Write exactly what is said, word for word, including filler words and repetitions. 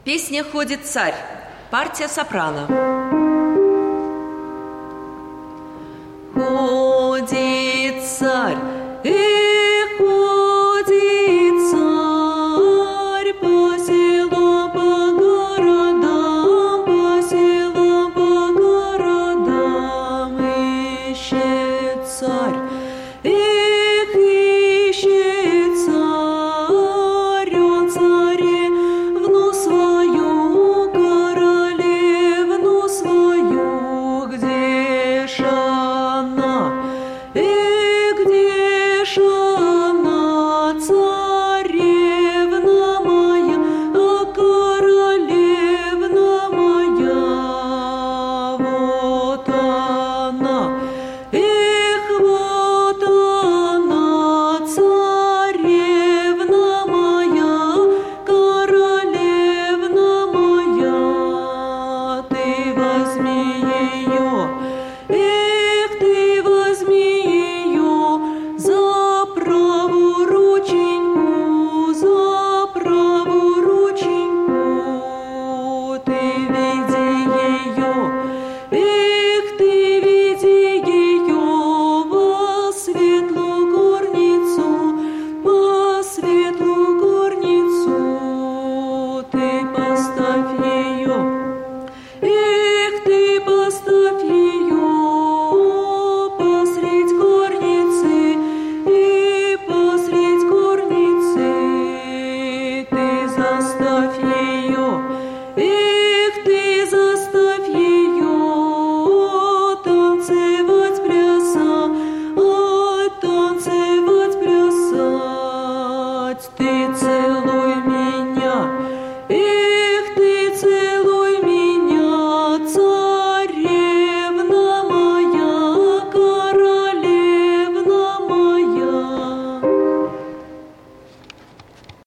Песня «Ходит царь», партия сопрано. Ходит царь, и ходит царь по селам, по городам, по селам, по городам. Ищет царь, их ищет царь, он царевну свою, королевну свою, где ж она, и где ж она, царевна моя, а королевна моя? Вот она, эх, вот она, царевна моя, королевна моя. Ты возьми ее, эх, ты возьми ее за правую рученьку, за правую рученьку. Ты веди ее, эх, ты веди ее во светлую горницу, во светлую горницу. Ты поставь ее, эх, ты поставь ее посредь горницы, и посредь горницы. Ты заставь ее, эх, ты заставь ее танцевать, плясать, ай, танцевать, плясать. Ты целуй меня, эх,